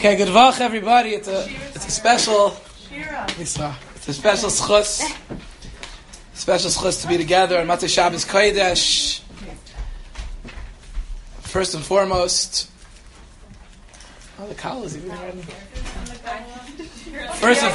Okay, good vach everybody. It's a special. It's a special schus. Special schus to be together on Matzah Shabbos Kodesh. First and foremost, the call is even ready. First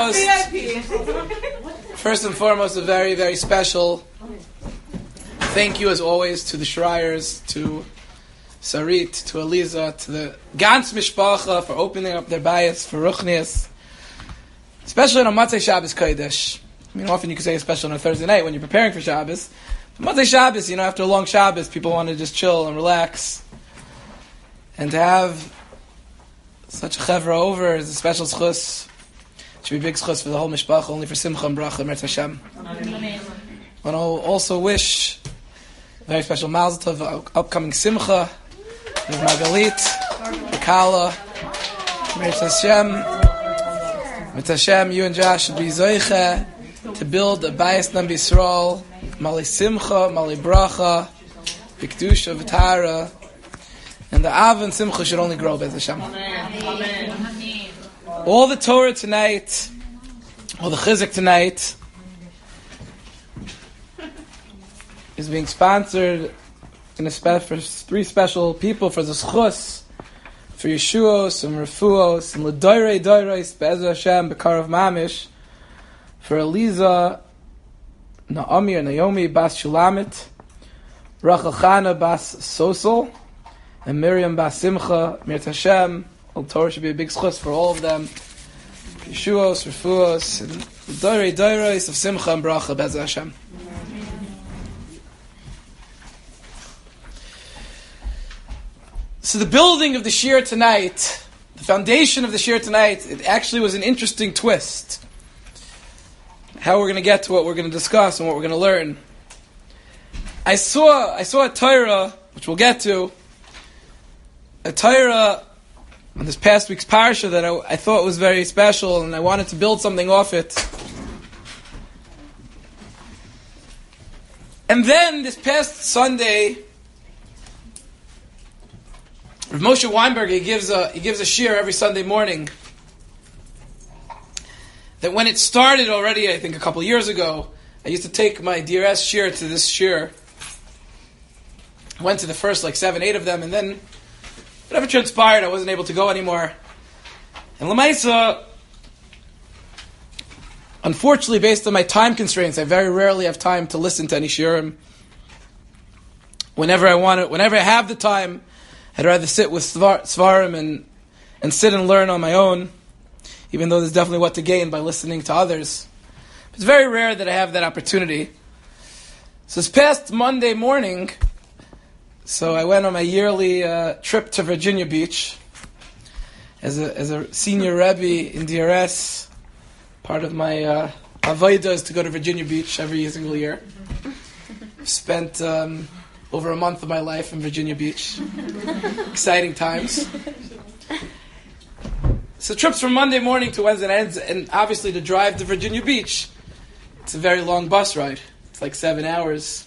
and foremost, a very, very special thank you as always to the Schreiers, to Sarit, to Eliza, to the Gans Mishpacha for opening up their bayis for Ruchnias, especially on Matzah Shabbos Kodesh. I mean, often you could say especially on a Thursday night when you're preparing for Shabbos. But Matzah Shabbos, after a long Shabbos, people want to just chill and relax. And to have such a chevra over is a special schus. It should be a big schus for the whole Mishpacha, only for Simcha and Bracha, Merz Hashem. I want to also wish a very special mazel tov upcoming Simcha, with Magalit, Kala, Merz Hashem, you and Josh should be zoiche to build a bayis nam b'Yisrael, Mali Simcha, Mali Bracha, B'Kedusha, V'Tara, and the Av and Simcha should only grow, Bez Hashem. Amen. All the Torah tonight, all the Chizuk tonight, is being sponsored for three special people, for the Schus, for Yeshuos and Refuos, and L'Doirei Doireis, Be'ez Hashem, B'Karav Mamish, for Eliza, Naomi Bas Shulamit, Rachel Chana Bas Sosol, and Miriam Bas Simcha, Mirz Hashem. All Torah should be a big schus for all of them. Yeshuos, Refuos, and L'Doirei Doireis of Simcha and Bracha, Be'ez Hashem. So the building of the shir tonight, the foundation of the shir tonight, it actually was an interesting twist. How we're going to get to what we're going to discuss and what we're going to learn. I saw a Torah, which we'll get to, a Torah on this past week's parsha that I thought was very special, and I wanted to build something off it. And then this past Sunday, Rav Moshe Weinberg, he gives a shir every Sunday morning. That when it started already, I think a couple years ago, I used to take my DRS shir to this shir. I went to the first 7, 8 of them, and then whatever transpired, I wasn't able to go anymore. And Lamaisa, unfortunately, based on my time constraints, I very rarely have time to listen to any shirim. Whenever I have the time, I'd rather sit with Svarim and sit and learn on my own, even though there's definitely what to gain by listening to others. It's very rare that I have that opportunity. So this past Monday morning, so I went on my yearly trip to Virginia Beach as a senior Rebbe in DRS. Part of my avodah is to go to Virginia Beach every single year. I've spent over a month of my life in Virginia Beach. Exciting times. So trips from Monday morning to Wednesday night, and obviously to drive to Virginia Beach, it's a very long bus ride. It's 7 hours.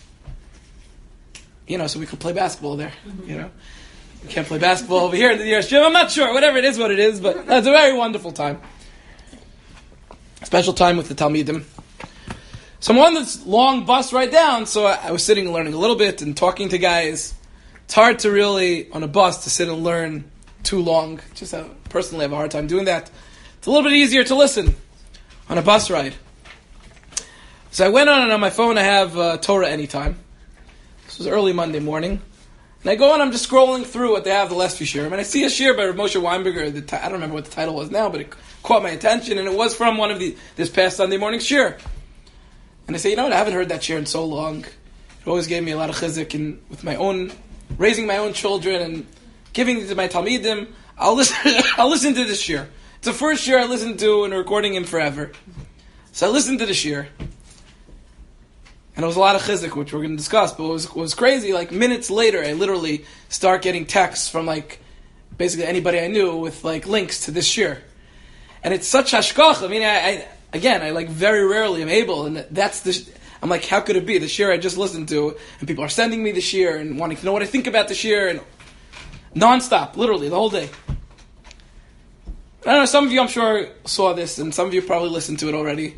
So we could play basketball there. We can't play basketball over here in the DRS gym. I'm not sure. Whatever it is, what it is, but it's a very wonderful time. Special time with the Talmidim. So I'm on this long bus ride down, so I was sitting and learning a little bit and talking to guys. It's hard to really, on a bus, to sit and learn too long. Personally, I have a hard time doing that. It's a little bit easier to listen on a bus ride. So I went on, and on my phone I have Torah Anytime. This was early Monday morning. And I go on, I'm just scrolling through what they have the last few shirim, and I see a shir by Rav Moshe Weinberger. I don't remember what the title was now, but it caught my attention, and it was from one of this past Sunday morning shir. And I say, I haven't heard that shir in so long. It always gave me a lot of chizuk with my own, raising my own children and giving it to my talmidim. I'll listen to this shir. It's the first shir I listened to in a recording in forever. So I listened to the shir. And it was a lot of chizuk, which we're going to discuss. But what was crazy, minutes later, I literally start getting texts from basically anybody I knew with links to this shir. And it's such hashkach. I mean, I very rarely am able, and that's the. I'm how could it be? The shir I just listened to, and people are sending me the shir and wanting to know what I think about the shir, and nonstop, literally the whole day. I don't know, some of you I'm sure saw this, and some of you probably listened to it already.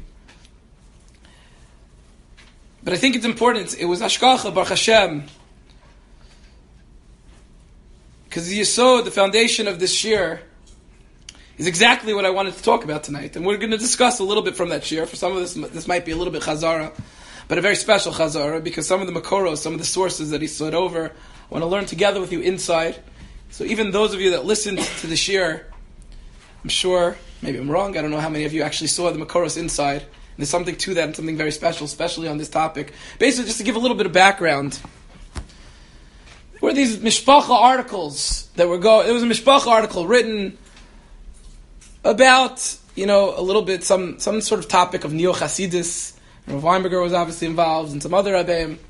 But I think it's important. It was Hashgacha Baruch Hashem. Because the Yesod, the foundation of this shir, is exactly what I wanted to talk about tonight. And we're going to discuss a little bit from that shir. For some of this might be a little bit chazara, but a very special chazara, because some of the makoros, some of the sources that he stood over, I want to learn together with you inside. So even those of you that listened to the shir, I'm sure, maybe I'm wrong, I don't know how many of you actually saw the makoros inside. And there's something to that and something very special, especially on this topic. Basically, just to give a little bit of background. There were these mishpacha articles that were there was a mishpacha article written about, a little bit, some sort of topic of Neo Hasidus. Rav Weinberger was obviously involved, and some other Rabbeim.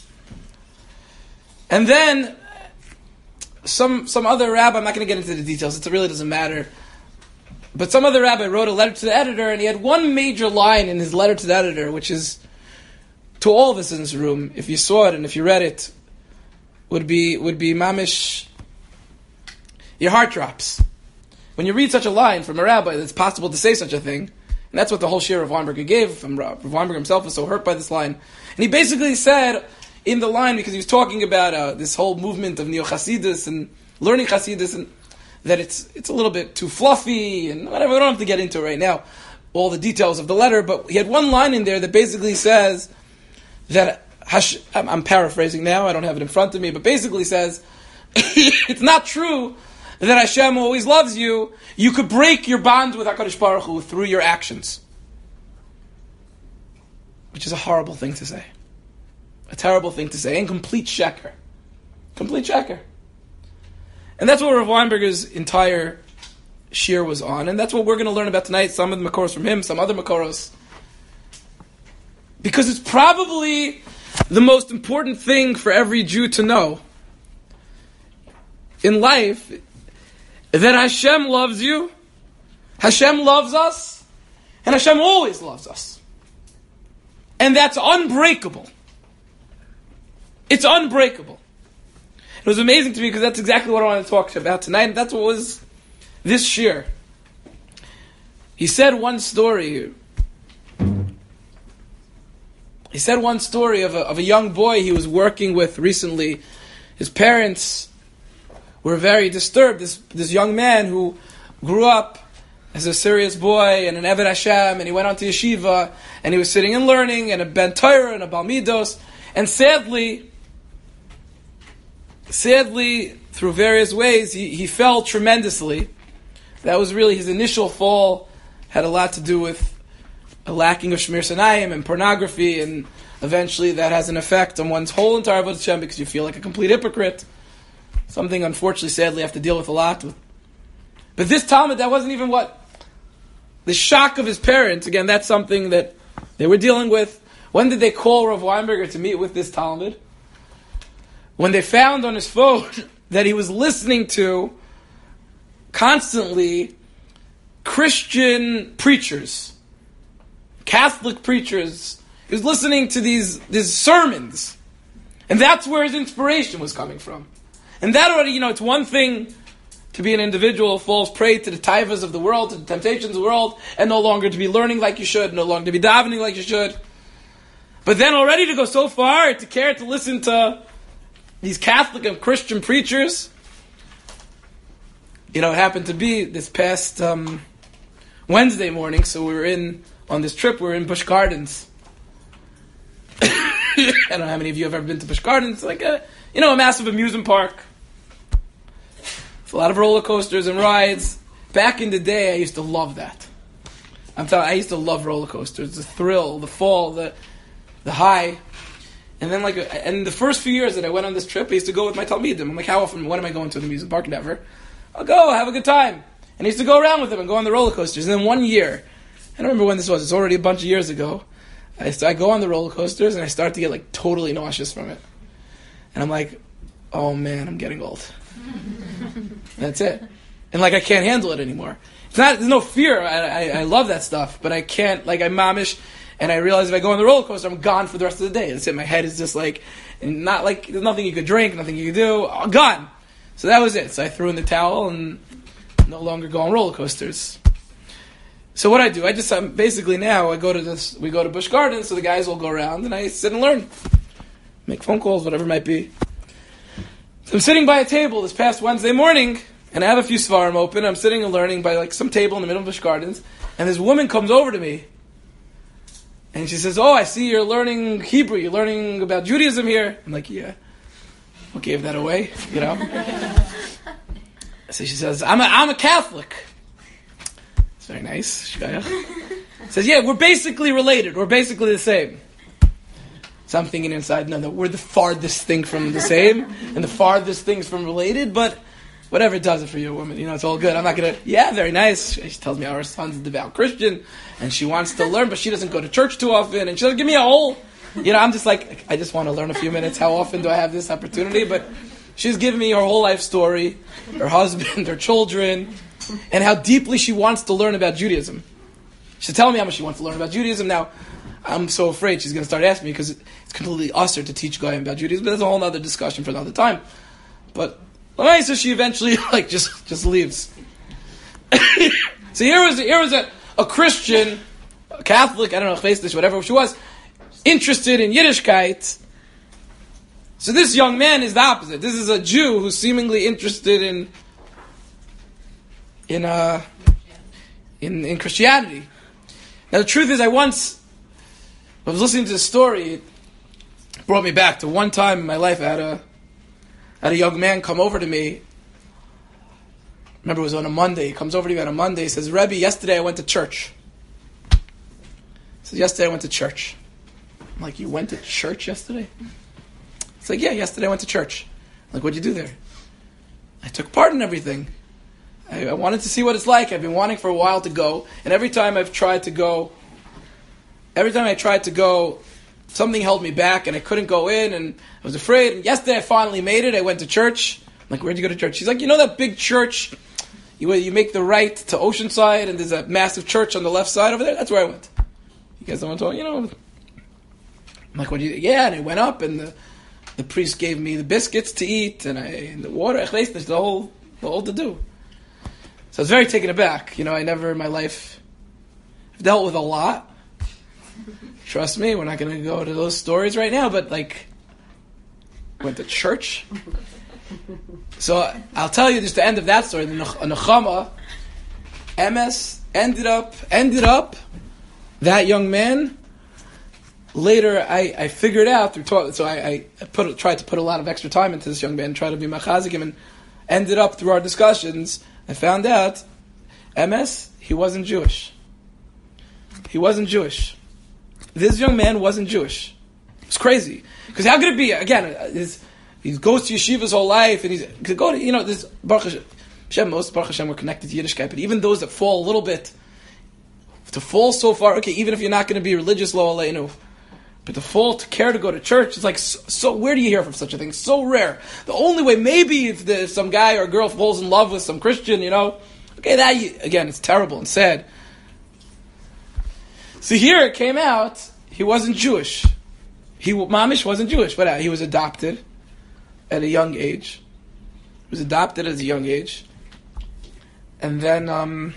And then some other rabbi, I'm not going to get into the details, it really doesn't matter. But some other rabbi wrote a letter to the editor, and he had one major line in his letter to the editor, which is, to all of us in this room, if you saw it and if you read it, would be mamish, your heart drops. When you read such a line from a rabbi, it's possible to say such a thing. And that's what the whole shir of Weinberger gave. Rav Weinberger himself was so hurt by this line. And he basically said in the line, because he was talking about this whole movement of Neo Hasidus and learning Hasidus, and that it's a little bit too fluffy and whatever. We don't have to get into it right now, all the details of the letter. But he had one line in there that basically says that, I'm paraphrasing now, I don't have it in front of me, but basically says, it's not true that Hashem always loves you. You could break your bond with HaKadosh Baruch Hu through your actions. Which is a horrible thing to say. A terrible thing to say. And complete sheker. Complete sheker. And that's what Rav Weinberger's entire shir was on. And that's what we're going to learn about tonight. Some of the makoros from him, some other makoros. Because it's probably the most important thing for every Jew to know in life, that Hashem loves you, Hashem loves us, and Hashem always loves us. And that's unbreakable. It's unbreakable. It was amazing to me because that's exactly what I wanted to talk about tonight, and that's what was this shir. He said one story. He said one story of a young boy he was working with recently. His parents were very disturbed. This young man who grew up as a serious boy and an Eved Hashem, and he went on to yeshiva, and he was sitting and learning, and a Ben Torah and a Bal Midos, and sadly, through various ways, he fell tremendously. That was really his initial fall, had a lot to do with a lacking of Shmir Sanayim and pornography, and eventually that has an effect on one's whole entire Avodas Hashem because you feel like a complete hypocrite. Something, unfortunately, sadly, I have to deal with a lot. But this Talmud, that wasn't even what... The shock of his parents, again, that's something that they were dealing with. When did they call Rav Weinberger to meet with this Talmud? When they found on his phone that he was listening to constantly Christian preachers, Catholic preachers. He was listening to these sermons. And that's where his inspiration was coming from. And that already, it's one thing to be an individual who falls prey to the taivas of the world, to the temptations of the world, and no longer to be learning like you should, no longer to be davening like you should. But then already to go so far, to care to listen to these Catholic and Christian preachers. It happened to be this past Wednesday morning, so on this trip, we were in Busch Gardens. I don't know how many of you have ever been to Busch Gardens. It's like a massive amusement park. It's a lot of roller coasters and rides. Back in the day, I used to love that. I'm telling you, I used to love roller coasters. The thrill, the fall, the high. And then and the first few years that I went on this trip, I used to go with my Talmidim. I'm like, how often, when am I going to the amusement park? Never. I'll go, have a good time. And I used to go around with them and go on the roller coasters. And then one year, I don't remember when this was, it's already a bunch of years ago, I go on the roller coasters and I start to get totally nauseous from it. And I'm like, oh man, I'm getting old. That's it. And I can't handle it anymore. There's no fear. I love that stuff, but I can't, I'm mamish, and I realize if I go on the roller coaster, I'm gone for the rest of the day. That's it. My head is just not there's nothing you could drink, nothing you could do. Gone. So that was it. So I threw in the towel and no longer go on roller coasters. So what I do, basically now we go to Busch Gardens, so the guys will go around and I sit and learn. Make phone calls, whatever it might be. So I'm sitting by a table this past Wednesday morning, and I have a few Svarim open. I'm sitting and learning by some table in the middle of Busch Gardens, and this woman comes over to me, and she says, "Oh, I see you're learning Hebrew. You're learning about Judaism here." I'm like, "Yeah." What gave that away? So she says, I'm a Catholic. It's very nice. Says, "Yeah, we're basically related. We're basically the same." So I'm thinking inside, no, we're the farthest thing from the same, and the farthest things from related, but whatever does it for you, woman, it's all good. I'm not going to, very nice. She tells me our son's a devout Christian, and she wants to learn, but she doesn't go to church too often, and she doesn't give me a whole, I'm just like, I just want to learn a few minutes. How often do I have this opportunity? But she's giving me her whole life story, her husband, her children, and how deeply she wants to learn about Judaism. She's telling me how much she wants to learn about Judaism. Now, I'm so afraid she's going to start asking me because it's completely usher to teach Goyim about Judaism, but that's a whole other discussion for another time. But so she eventually just leaves. So here was a Christian, a Catholic, I don't know, Chesedish, whatever she was, interested in Yiddishkeit. So this young man is the opposite. This is a Jew who's seemingly interested in Christianity. Now the truth is, I was listening to this story. It brought me back to one time in my life. I had a young man come over to me. Remember, it was on a Monday. He comes over to me on a Monday. He says, "Rebbe, yesterday I went to church." He says, "Yesterday I went to church." I'm like, "You went to church yesterday?" It's like, "Yeah, yesterday I went to church." I'm like, "What'd you do there?" "I took part in everything. I wanted to see what it's like. I've been wanting for a while to go. And every time I tried to go, something held me back and I couldn't go in and I was afraid. And yesterday I finally made it. I went to church." I'm like, "Where'd you go to church?" She's like, that big church? You make the right to Oceanside and there's a massive church on the left side over there. That's where I went." You guys don't want to talk, I'm like, "What do you?" "Yeah," and I went up and the priest gave me the biscuits to eat and the water, the whole to do. So I was very taken aback. I never in my life have dealt with a lot. Trust me, we're not going to go to those stories right now, but went to church. So I'll tell you just the end of that story. The Nechama, MS, ended up, that young man, later I figured out through talk, so I tried to put a lot of extra time into this young man, try to be machazik him, and ended up through our discussions, I found out, MS, he wasn't Jewish. He wasn't Jewish. This young man wasn't Jewish. It's crazy. Because how could it be, again, he goes to yeshiva his whole life, and he's going to, this, Baruch Hashem, most Baruch Hashem were connected to Yiddishkeit, but even those that fall a little bit, to fall so far, okay, even if you're not going to be religious, lo aleinu, but to care to go to church, it's like, so where do you hear from such a thing? So rare. The only way, maybe if some guy or girl falls in love with some Christian, okay, again, it's terrible and sad. So here it came out, he wasn't Jewish. Mamish wasn't Jewish, but he was adopted at a young age. He was adopted at a young age. And then, and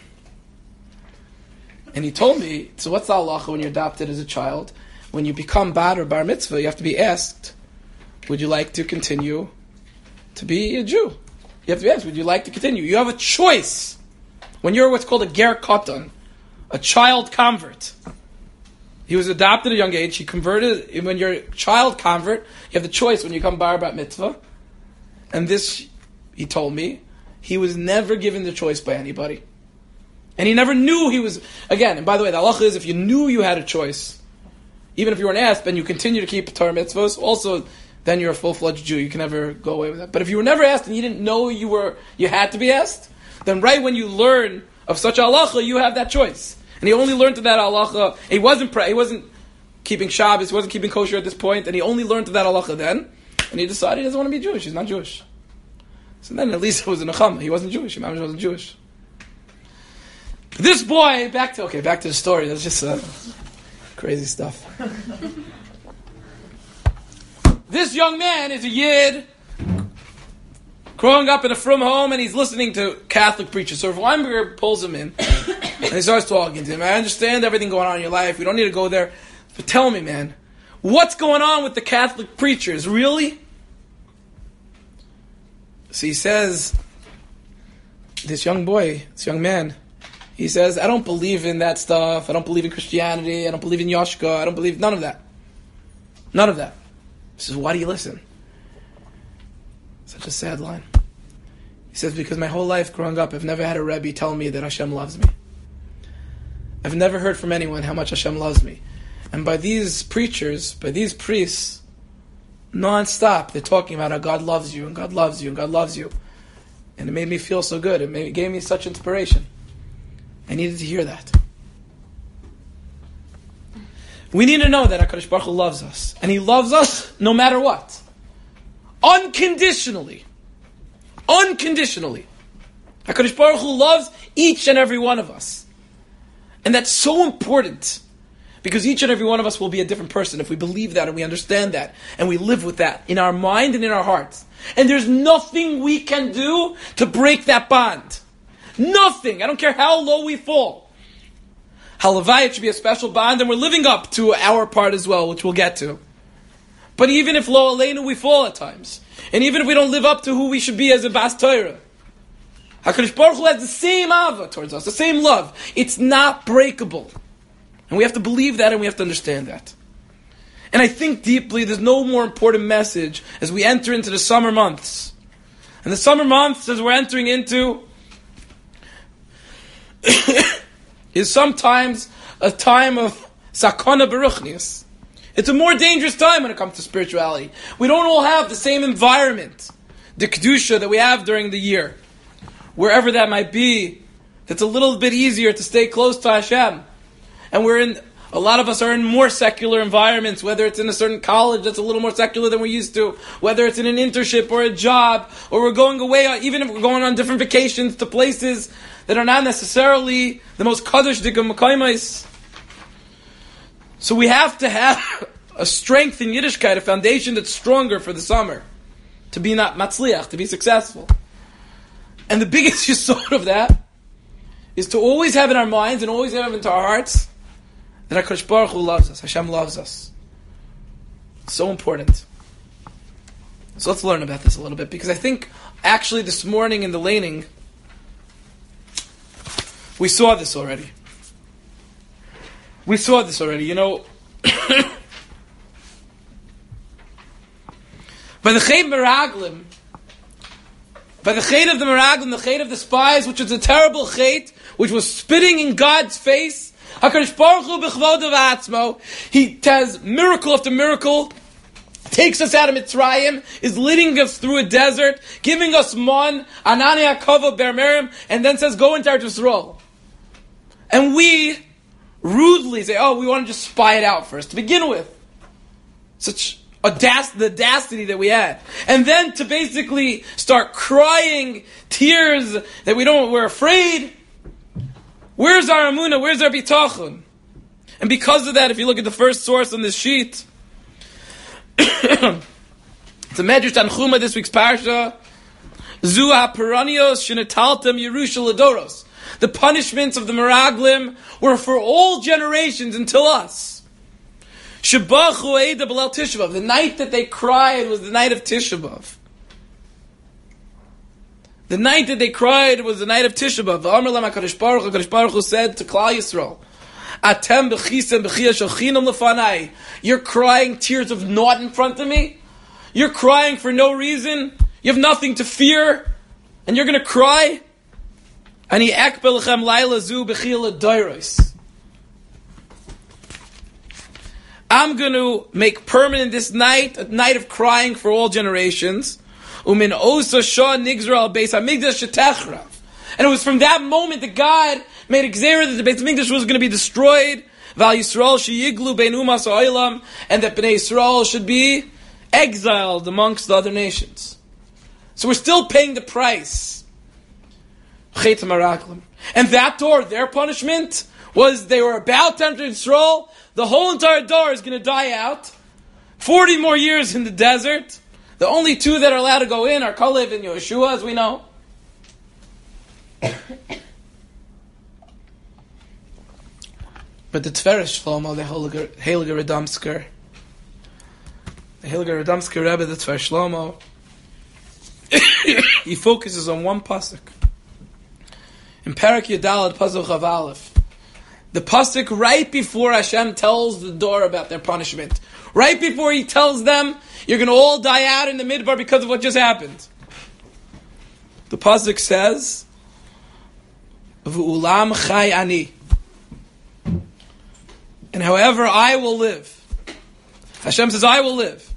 he told me, so what's the halacha when you're adopted as a child? When you become bar or bar mitzvah, you have to be asked, would you like to continue to be a Jew? You have to be asked, would you like to continue? You have a choice. When you're what's called a ger katan, a child convert. He was adopted at a young age. He converted. When you're a child convert, you have the choice when you come bar bat mitzvah. And this, he told me, he was never given the choice by anybody. And he never knew he was, again, and by the way, the halacha is if you knew you had a choice, even if you weren't asked, then you continue to keep Torah mitzvahs, also, then you're a full-fledged Jew. You can never go away with that. But if you were never asked and you didn't know you had to be asked, then right when you learn of such a halacha, you have that choice. And he only learned of that halacha. He wasn't keeping Shabbos, he wasn't keeping kosher at this point, and he only learned of that halacha then. And he decided he doesn't want to be Jewish. He's not Jewish. So then at least it was a nechama. He wasn't Jewish. Imam wasn't Jewish. But this boy, back to the story. That's just crazy stuff. This young man is a Yid, growing up in a frum home, and he's listening to Catholic preachers. So Rav Weinberger pulls him in, and he starts talking to him. I understand everything going on in your life. We don't need to go there. But tell me, man, what's going on with the Catholic preachers? Really? So he says, this young man, he says, I don't believe in that stuff. I don't believe in Christianity. I don't believe in Yoshka. I don't believe none of that. None of that. He says, why do you listen? Such a sad line. He says, because my whole life growing up, I've never had a Rebbe tell me that Hashem loves me. I've never heard from anyone how much Hashem loves me. And by these preachers, by these priests, non-stop, they're talking about how God loves you, and God loves you, and God loves you. And it made me feel so good. It gave me such inspiration. I needed to hear that. We need to know that HaKadosh Baruch Hu loves us. And He loves us no matter what. Unconditionally. Unconditionally. HaKadosh Baruch Hu loves each and every one of us. And that's so important. Because each and every one of us will be a different person if we believe that and we understand that. And we live with that in our mind and in our hearts. And there's nothing we can do to break that bond. Nothing. I don't care how low we fall. Halavai, it should be a special bond, and we're living up to our part as well, which we'll get to. But even if lo aleinu, we fall at times. And even if we don't live up to who we should be as a Bas Torah, HaKadosh Baruch Hu has the same ava towards us, the same love. It's not breakable. And we have to believe that and we have to understand that. And I think deeply there's no more important message as we enter into the summer months. And the summer months, as we're entering into, is sometimes a time of sakana beruchnius. It's a more dangerous time when it comes to spirituality. We don't all have the same environment, the kedusha that we have during the year. Wherever that might be, it's a little bit easier to stay close to Hashem. And a lot of us are in more secular environments, whether it's in a certain college that's a little more secular than we're used to, whether it's in an internship or a job, or we're going away, even if we're going on different vacations to places that are not necessarily the most kadosh dika makaymais. So we have to have a strength in Yiddishkeit, a foundation that's stronger for the summer, to be not matzliach, to be successful. And the biggest yesod of that is to always have in our minds and always have into our hearts that HaKadosh Baruch Hu loves us, Hashem loves us. So important. So let's learn about this a little bit, because I think actually this morning in the laning, we saw this already. We saw this already, you know. By the Chet Meraglim, by the Chet of the Meraglim, the Chet of the spies, which was a terrible Chet, which was spitting in God's face, HaKadosh Baruch Hu b'chvodav atzmo, He does miracle after miracle, takes us out of Mitzrayim, is leading us through a desert, giving us man, Anani HaKava Ber Merim, and then says, go into Eretz Yisrael. And we rudely say, oh, we want to just spy it out first, to begin with. Such the audacity that we had. And then to basically start crying tears that we're afraid. Where's our emunah? Where's our bitachon? And because of that, if you look at the first source on this sheet, it's a Medrash Tanchuma, this week's parsha, Zu ha-peranios shenetaltem Yerusha Ladoros. The punishments of the Meraglim were for all generations until us. Shebachu Eida B'leil Tisha B'av. The night that they cried was the night of Tisha B'av. The night that they cried was the night of Tisha B'av. V'amar lam HaKadosh Baruch Hu said to Klal Yisrael, Atem b'chisem b'chiyah shalchinam lefanai. You're crying tears of naught in front of me? You're crying for no reason? You have nothing to fear? And you're going to cry? Ani ekbel lechem laila zu b'chiyah l'dairos. I'm going to make permanent this night, a night of crying for all generations. Umin osa shah nigzra al beis hamikdash shetechrav. And it was from that moment that God made a gzera that the Beis Hamikdash was going to be destroyed. Val Yisrael sheyiglu bein umas ha'olam, and that Bnei Yisrael should be exiled amongst the other nations. So we're still paying the price. Chet HaMeraglim. And that door, their punishment, was they were about to enter Yisrael. The whole entire door is going to die out. 40 more years in the desert. The only two that are allowed to go in are Kalev and Yeshua, as we know. But the Tveres Shlomo, the Heilige Radomsker Rebbe, the Tveres Shlomo, he focuses on one pasuk. In Parak Yudalad, Pasuk Chav Aleph, the pasuk right before Hashem tells the door about their punishment, right before He tells them, you're going to all die out in the midbar because of what just happened. The pasuk says, "V'ulam chai ani," and however I will live. Hashem says, I will live.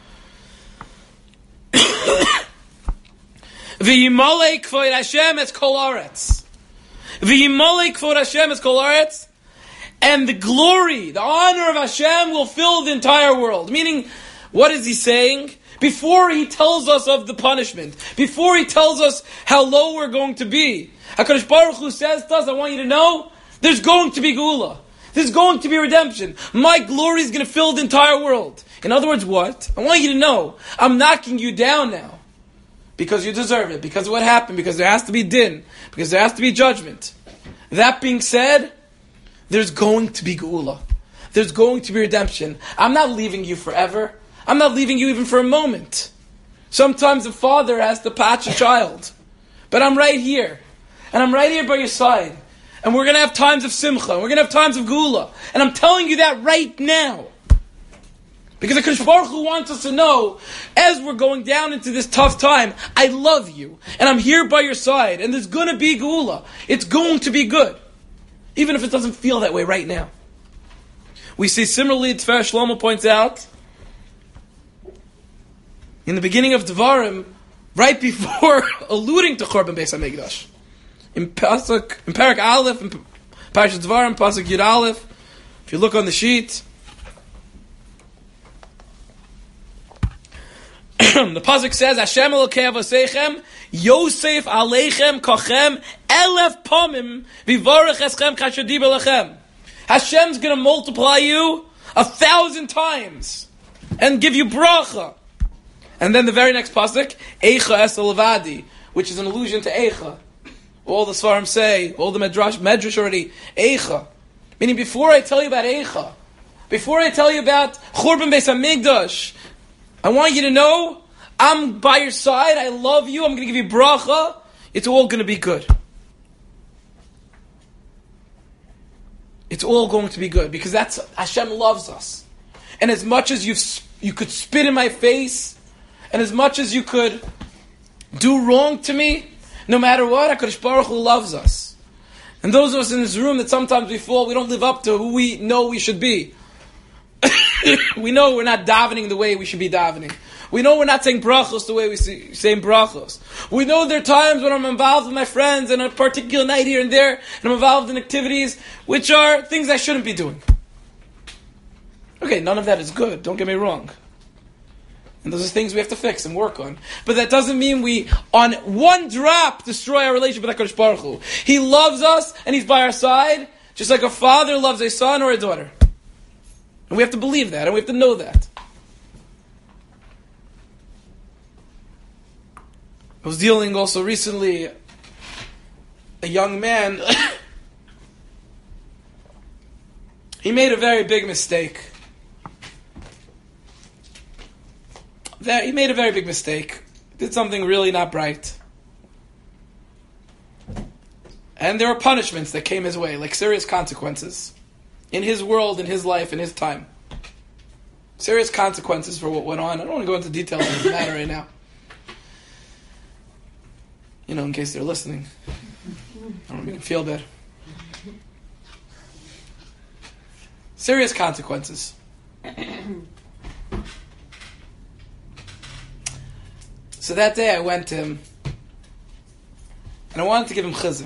V'yimolei k'vod Hashem es kol aretz. V'yimolei k'vod Hashem es kol aretz. And the glory, the honor of Hashem will fill the entire world. Meaning, what is He saying? Before He tells us of the punishment, before He tells us how low we're going to be, HaKadosh Baruch Hu says to us, I want you to know, there's going to be Geula. There's going to be redemption. My glory is going to fill the entire world. In other words, what? I want you to know, I'm knocking you down now. Because you deserve it. Because of what happened. Because there has to be din. Because there has to be judgment. That being said, there's going to be Geula. There's going to be redemption. I'm not leaving you forever. I'm not leaving you even for a moment. Sometimes a father has to patch a child. But I'm right here. And I'm right here by your side. And we're going to have times of simcha. And we're going to have times of Geula. And I'm telling you that right now. Because the HaKadosh Baruch Hu wants us to know, as we're going down into this tough time, I love you. And I'm here by your side. And there's going to be Geula. It's going to be good. Even if it doesn't feel that way right now. We see similarly, Tveres Shlomo points out, in the beginning of Devarim, right before alluding to Chorban Beis HaMikdash, in Parak Aleph, in Parashat Devarim, Pasuk Yud Aleph, if you look on the sheet, the pasuk says, Hashem Elokei Avosechem Yosef Aleichem Kochem Elef Pomim Vivorech Eschem Chashadi Belachem. Hashem's going to multiply you 1,000 times and give you bracha. And then the very next pasuk, Eicha Es Levadi, which is an allusion to Eicha. All the Svarim say, all the Medrash already, Eicha. Meaning before I tell you about Eicha, before I tell you about Churban Beis HaMikdash, I want you to know, I'm by your side, I love you, I'm going to give you bracha, it's all going to be good. It's all going to be good, because that's, Hashem loves us. And as much as you could spit in my face, and as much as you could do wrong to me, no matter what, HaKadosh Baruch Hu loves us. And those of us in this room that sometimes we fall, we don't live up to who we know we should be. We know we're not davening the way we should be davening. We know we're not saying brachos the way we say brachos. We know there are times when I'm involved with my friends on a particular night here and there, and I'm involved in activities which are things I shouldn't be doing. Okay, none of that is good, don't get me wrong. And those are things we have to fix and work on. But that doesn't mean we, on one drop, destroy our relationship with HaKadosh Baruch Hu. He loves us, and He's by our side, just like a father loves a son or a daughter. And we have to believe that, and we have to know that. I was dealing also recently, a young man, he made a very big mistake. He made a very big mistake. Did something really not bright. And there were punishments that came his way, like serious consequences. In his world, in his life, in his time. Serious consequences for what went on. I don't want to go into details of the matter right now. You know, in case they're listening. I don't make them feel bad. Serious consequences. So that day I went to him, and I wanted to give him chizuk.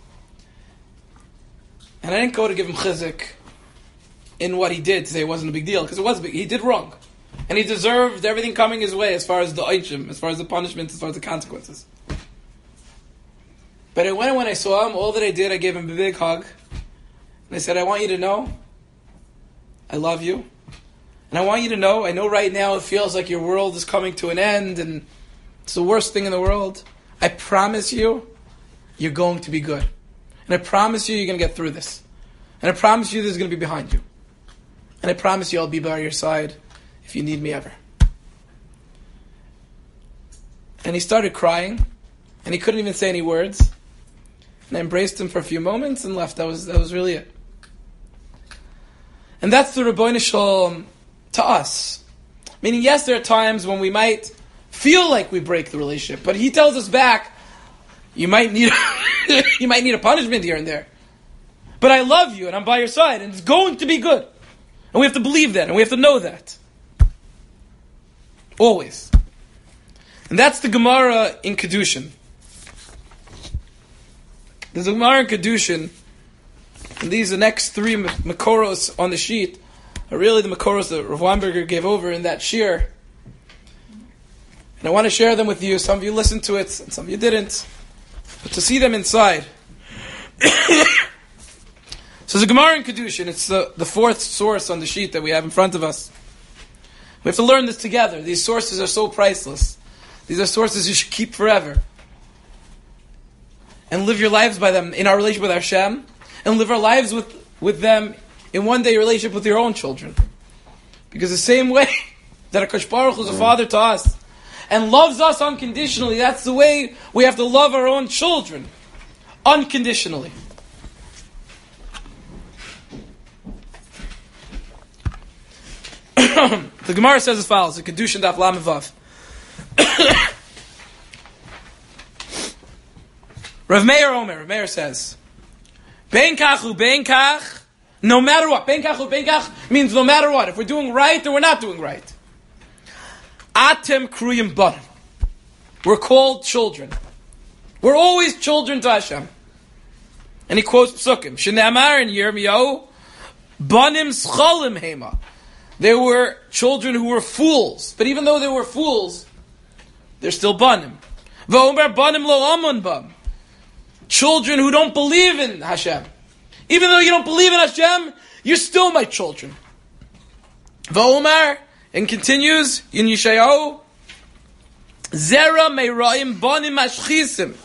And I didn't go to give him chizuk in what he did to say it wasn't a big deal, because it was big. He did wrong. And he deserved everything coming his way as far as the oichim, as far as the punishments, as far as the consequences. But when I saw him, all that I did, I gave him a big hug. And I said, I want you to know, I love you. And I want you to know, I know right now it feels like your world is coming to an end and it's the worst thing in the world. I promise you, you're going to be good. And I promise you, you're going to get through this. And I promise you, this is going to be behind you. And I promise you, I'll be by your side if you need me ever. And he started crying, and he couldn't even say any words. And I embraced him for a few moments and left. That was really it. And that's the Ribbono Shel Olam to us. Meaning, yes, there are times when we might feel like we break the relationship, but he tells us back, you might need you might need a punishment here and there. But I love you and I'm by your side and it's going to be good. And we have to believe that and we have to know that. Always. And that's the Gemara in Kedushin. There's a Gemara in Kedushin, and these are the next three Makoros on the sheet are really the Makoros that Rav Weinberger gave over in that shir. And I want to share them with you. Some of you listened to it, and some of you didn't. But to see them inside. So the Gemara in Kedushin, it's the fourth source on the sheet that we have in front of us. We have to learn this together. These sources are so priceless. These are sources you should keep forever. And live your lives by them in our relationship with Hashem. And live our lives with them in one day your relationship with your own children. Because the same way that HaKadosh Baruch Hu is a father to us and loves us unconditionally, that's the way we have to love our own children. Unconditionally. The Gemara says as follows, the Kedushin Daf Lamed Vav. Rav Meir says, Ben kach u ben kach, no matter what. Ben kach u ben kach means no matter what. If we're doing right or we're not doing right. Atem kruyim banim. We're called children. We're always children to Hashem. And he quotes Psukim. Shenamar and Yirmiyahu, banim schalim hema. There were children who were fools. But even though they were fools, they're still banim. V'omer banim lo amun bam. Children who don't believe in Hashem. Even though you don't believe in Hashem, you're still my children. V'omer, and continues in Yeshayahu, Zera meirayim banim ashchisim.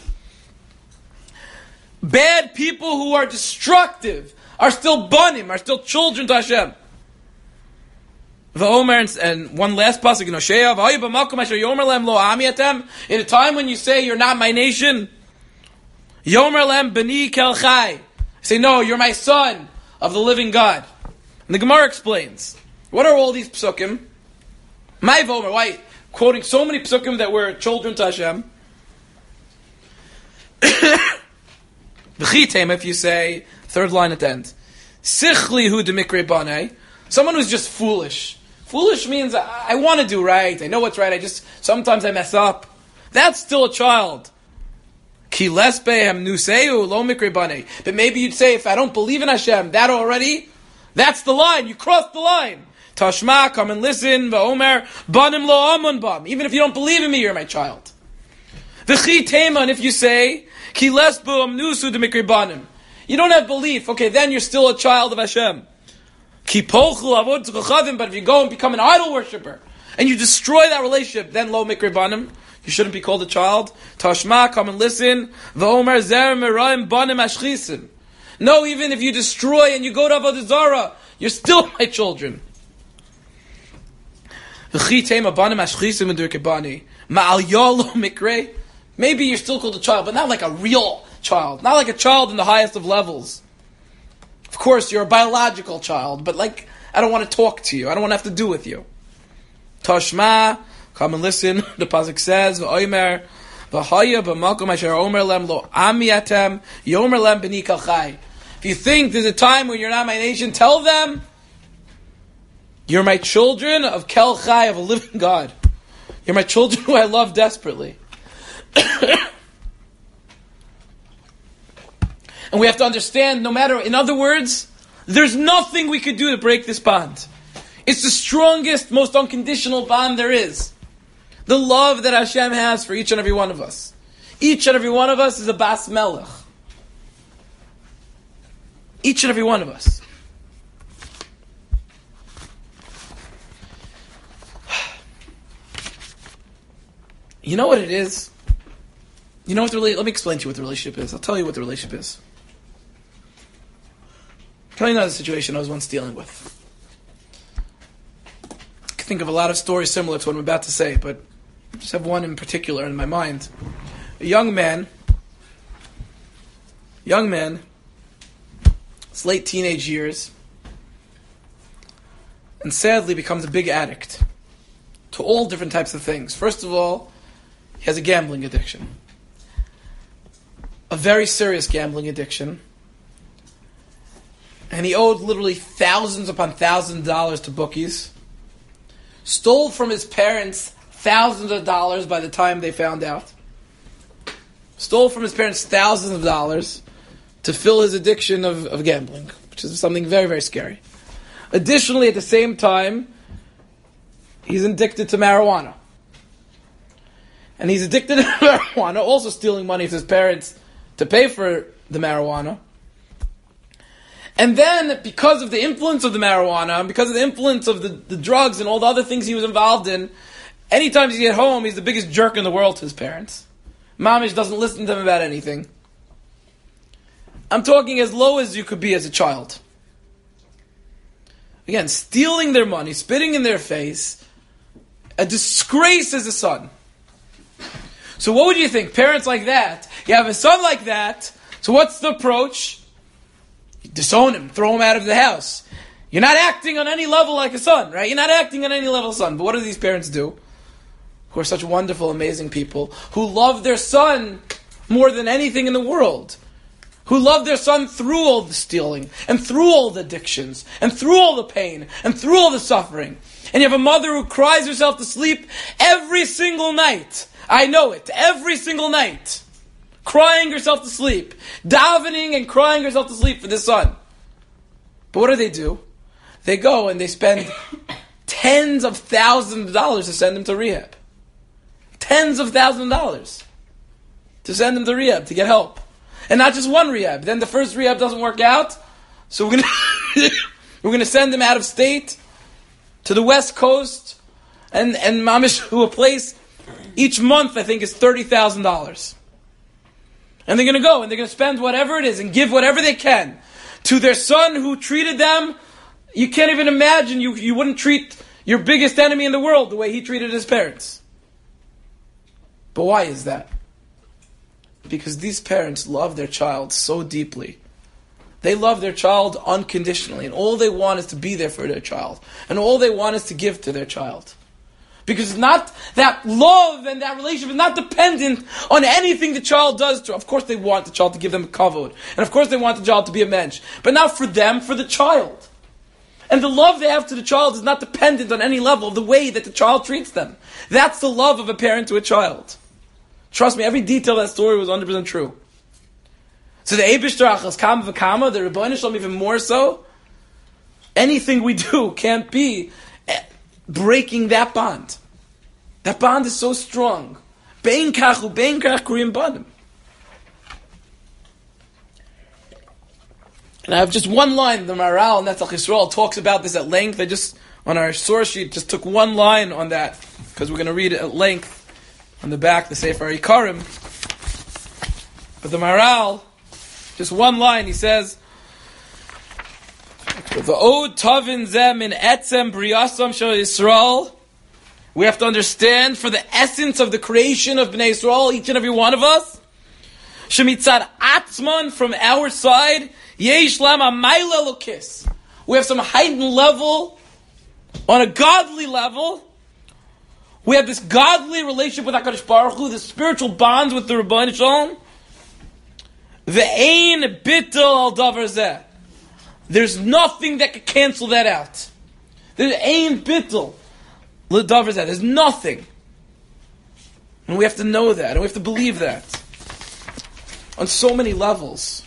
Bad people who are destructive are still banim, are still children to Hashem. V'omer, and one last pasuk in Hosea, V'ayu b'makom asher yomer lem lo ami atem. In a time when you say you're not my nation, Yomer lem b'ni kel chai. Say, no, you're my son of the living God. And the Gemara explains, what are all these psukim? My vomer, why? Quoting so many psukim that were children to Hashem. V'chitem, if you say, third line at the end. Sichli hu demikre banei. Someone who's just foolish. Foolish means, I want to do right. I know what's right. Sometimes I mess up. That's still a child. Ki lesbehem nuseu lo mikre banei. But maybe you'd say, if I don't believe in Hashem, that's the line. You crossed the line. Tashma, come and listen. V'omer, banim lo amun bam. Even if you don't believe in me, you're my child. V'chi tema, and if you say, ki lesbehem nusu de mikre banim. You don't have belief. Okay, then you're still a child of Hashem. Ki pochlu avod tzchachavim. But if you go and become an idol worshiper, and you destroy that relationship, then lo mikre banim. You shouldn't be called a child. Tashma, come and listen. V'omer zer merayim banim ashchisim. No, even if you destroy and you go to Avodah Zarah, you're still my children. Maybe you're still called a child, but not like a real child. Not like a child in the highest of levels. Of course, you're a biological child, but like, I don't want to talk to you. I don't want to have to do with you. Tashma, come and listen. The pasuk says, "V'omer v'haya b'makom asher omer lem lo ami atem yomer lem b'ni kal chai." If you think there's a time when you're not my nation, tell them you're my children of Kel Chai, of a living God. You're my children who I love desperately. And we have to understand, in other words, there's nothing we could do to break this bond. It's the strongest, most unconditional bond there is. The love that Hashem has for each and every one of us. Each and every one of us is a Bas Melech. Each and every one of us. You know what it is? You know what let me explain to you what the relationship is. I'll tell you what the relationship is. I'll tell you another situation I was once dealing with. I can think of a lot of stories similar to what I'm about to say, but I just have one in particular in my mind. A young man, his late teenage years, and sadly becomes a big addict to all different types of things. First of all, he has a gambling addiction. A very serious gambling addiction. And he owed literally thousands upon thousands of dollars to bookies. Stole from his parents thousands of dollars by the time they found out. Stole from his parents thousands of dollars to fill his addiction of gambling, which is something very, very scary. Additionally, at the same time, he's addicted to marijuana. And he's addicted to marijuana, also stealing money from his parents to pay for the marijuana. And then, because of the influence of the marijuana, and because of the influence of the drugs and all the other things he was involved in, anytime he's at home, he's the biggest jerk in the world to his parents. Mamish doesn't listen to him about anything. I'm talking as low as you could be as a child. Again, stealing their money, spitting in their face, a disgrace as a son. So what would you think? Parents like that, you have a son like that, so what's the approach? You disown him, throw him out of the house. You're not acting on any level like a son, right? You're not acting on any level son. But what do these parents do? Who are such wonderful, amazing people, who love their son more than anything in the world. Who love their son through all the stealing, and through all the addictions, and through all the pain, and through all the suffering. And you have a mother who cries herself to sleep every single night. I know it, every single night. Crying herself to sleep. Davening and crying herself to sleep for this son. But what do? They go and they spend tens of thousands of dollars to send him to rehab. Tens of thousands of dollars to send him to rehab, to get help. And not just one rehab. Then the first rehab doesn't work out, so we're gonna send him out of state to the West Coast, and mamish to a place. Each month, I think, is $30,000. And they're gonna go and they're gonna spend whatever it is and give whatever they can to their son who treated them. You can't even imagine. You wouldn't treat your biggest enemy in the world the way he treated his parents. But why is that? Because these parents love their child so deeply. They love their child unconditionally, and all they want is to be there for their child. And all they want is to give to their child. Because not that love and that relationship is not dependent on anything the child does to. Of course they want the child to give them a kavod. And of course they want the child to be a mensch. But not for them, for the child. And the love they have to the child is not dependent on any level of the way that the child treats them. That's the love of a parent to a child. Trust me, every detail of that story was 100% true. So the Eibishter Achas Kama V'Kama, the Rebbeinu Shalom even more so, anything we do can't be breaking that bond. That bond is so strong. Bein kachu, bein kach kurim banim. And I have just one line, the Maharal Netzach Yisrael talks about this at length. I just, on our source sheet, just took one line on that, because we're going to read it at length on the back, the Sefer Ikarim. But the Maharal, just one line, he says, V'od tovin zeh min etzem briyasam shel Yisrael. We have to understand, for the essence of the creation of Bnei Yisrael, each and every one of us, shemitzad atzman, from our side, yesh lam amayla lokis. We have some heightened level, on a godly level. We have this godly relationship with HaKadosh Baruch Hu, this spiritual bond with the Rebbeinu Shalom. Ve'ein bittul al davar zeh. There's nothing that could cancel that out. There's ein bittul al davar zeh. There's nothing. And we have to know that, and we have to believe that. On so many levels.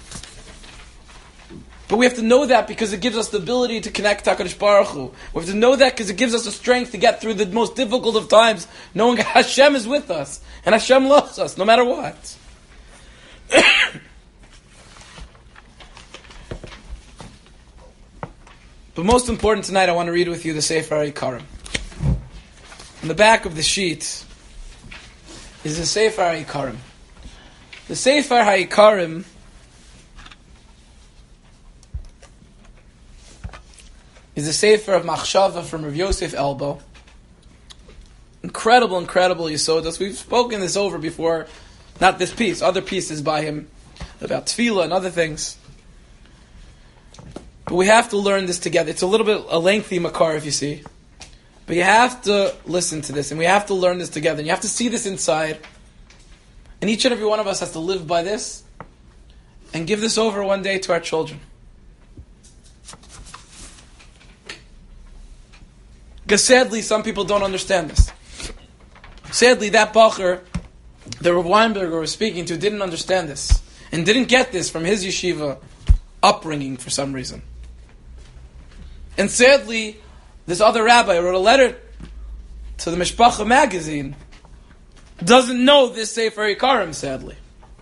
But we have to know that because it gives us the ability to connect to HaKadosh Baruch Hu. We have to know that because it gives us the strength to get through the most difficult of times, knowing Hashem is with us, and Hashem loves us, no matter what. But most important tonight, I want to read with you the Sefer Ikarim. On the back of the sheet, is the Sefer HaIkarim. The Sefer HaIkarim is the Sefer of Machshava from Rav Yosef Elbo. Incredible Yisodos. We've spoken this over before. Not this piece, other pieces by him about Tefillah and other things. But we have to learn this together. It's a little bit a lengthy makar, if you see. But you have to listen to this, and we have to learn this together. And you have to see this inside. And each and every one of us has to live by this and give this over one day to our children. Because sadly, some people don't understand this. Sadly, that Bacher, the Rav Weinberger was speaking to, didn't understand this. And didn't get this from his yeshiva upbringing for some reason. And sadly, this other rabbi wrote a letter to the Mishpacha magazine, doesn't know this Sefer HaIkarim, sadly.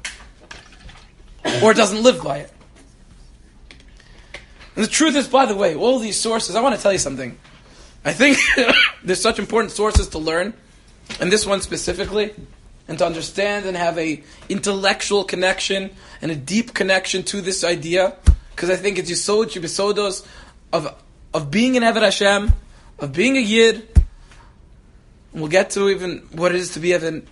Or doesn't live by it. And the truth is, by the way, all these sources, I want to tell you something. I think there's such important sources to learn, and this one specifically, and to understand and have a intellectual connection and a deep connection to this idea, because I think it's Yisodos of being an Eved Hashem, of being a Yid, and we'll get to even what it is to be Eved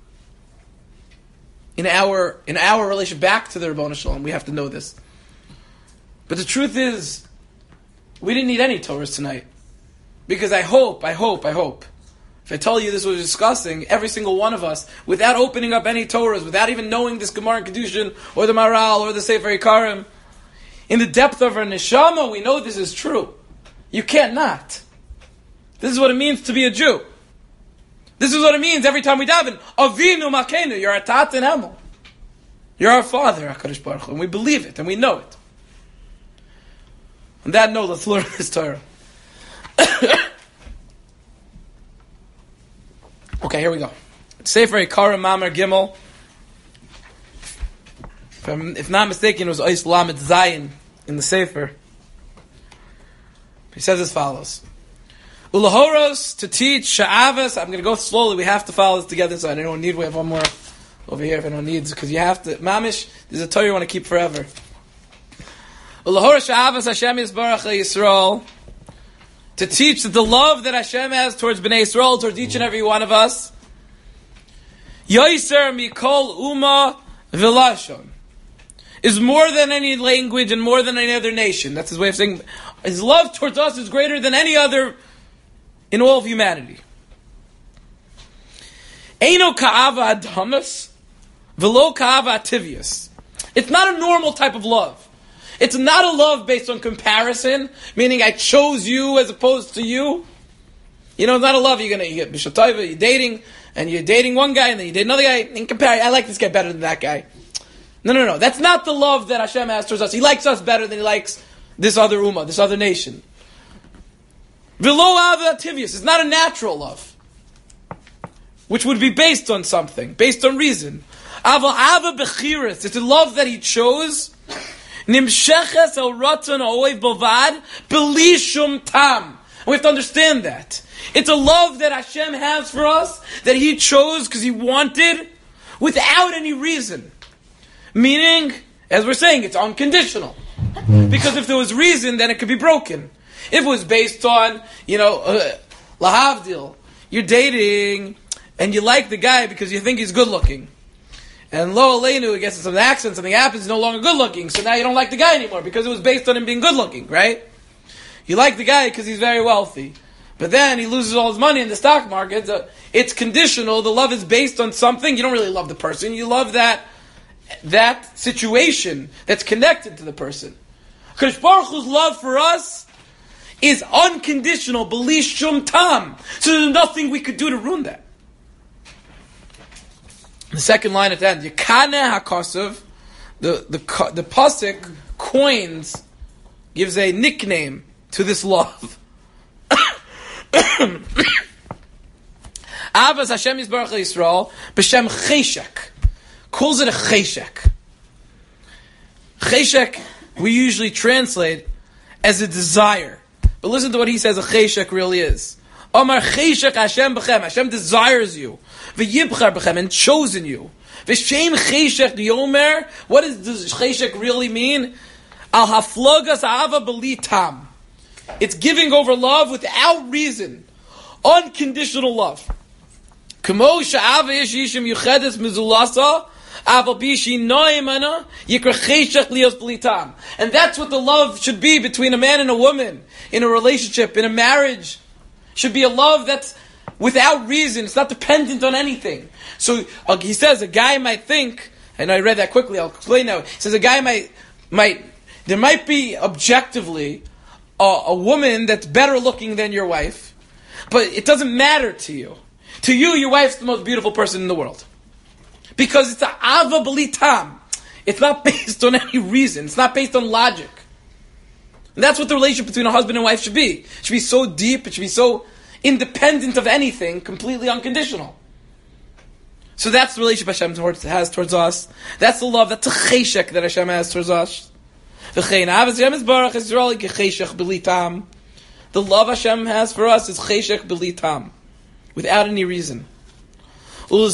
in our relation back to the Rebbeinu Shalom. We have to know this. But the truth is, we didn't need any Torahs tonight. Because I hope, if I tell you this was discussing, every single one of us, without opening up any Torahs, without even knowing this Gemara and Kedushin, or the Maral, or the Sefer HaIkarim, in the depth of our neshama, we know this is true. You can't not. This is what it means to be a Jew. This is what it means every time we daven. Avinu Makenu, you're our Tat in Hemel. You're our Father, HaKadosh Baruch Hu, and we believe it, and we know it. On that note, let's learn this Torah. Okay, here we go. Sefer HaIkarim Mamar Gimel. If not mistaken, it was Ois Lamed Zayin in the Sefer. He says as follows. Ulahoros, to teach Sha'avas. I'm going to go slowly. We have to follow this together, so I don't need. We have one more over here if anyone needs, because you have to. Mamish, there's a Torah you want to keep forever. Ulahoros Sha'avas Hashem Yisbarach Yisrael. To teach that the love that Hashem has towards Bnei Yisrael, towards each and every one of us, Yoiser Mikol Uma Vilashon, is more than any language and more than any other nation. That's his way of saying his love towards us is greater than any other in all of humanity. Eino Ka'ava Adamas, Velo Ka'ava Ativius. It's not a normal type of love. It's not a love based on comparison, meaning I chose you as opposed to you. You know, it's not a love you're dating, and you're dating one guy, and then you date another guy, and compare, I like this guy better than that guy. No. That's not the love that Hashem has towards us. He likes us better than he likes this other ummah, this other nation. V'lo ava tivius. It's not a natural love, which would be based on something, based on reason. Ava bechiris. It's a love that he chose. Nimsheches el ratzon oev bovad b'li shum tam. And we have to understand that. It's a love that Hashem has for us, that He chose because He wanted, without any reason. Meaning, as we're saying, it's unconditional. Because if there was reason, then it could be broken. If it was based on, lahavdil, you're dating, and you like the guy because you think he's good looking. And lo aleinu, it gets in some accident, something happens, he's no longer good looking, so now you don't like the guy anymore because it was based on him being good looking, right? You like the guy because he's very wealthy. But then he loses all his money in the stock market. It's conditional. The love is based on something. You don't really love the person. You love that situation that's connected to the person. Kadosh Baruch Hu's love for us is unconditional. B'li shum tam. So there's nothing we could do to ruin that. The second line at the end, Yekaneh HaKosav, the pasuk coins, gives a nickname to this love. Avas Hashem Yisbarach Yisrael b'shem Cheshek, calls it a Cheshek. Cheshek we usually translate as a desire, but listen to what he says a Cheshek really is. Amar cheshek Hashem b'chem. Hashem desires you. V'yibchar b'chem, and chosen you. V'shem cheshek yomer. What does cheshek really mean? Al haflogas ahava b'li tam. It's giving over love without reason. Unconditional love. Kamo she'ava yesh yishim yuchedes mizulasa. And that's what the love should be between a man and a woman, in a relationship, in a marriage. Should be a love that's without reason. It's not dependent on anything. So he says a guy might think, and I read that quickly, I'll explain now. He says a guy there might be objectively a woman that's better looking than your wife, but it doesn't matter to you. To you, your wife's the most beautiful person in the world. Because it's a ava b'li tam. It's not based on any reason. It's not based on logic. And that's what the relationship between a husband and wife should be. It should be so deep. It should be so independent of anything, completely unconditional. So that's the relationship Hashem has towards us. That's the love, that's the cheshek that Hashem has towards us. The love Hashem has for us is cheshek b'li tam, without any reason. And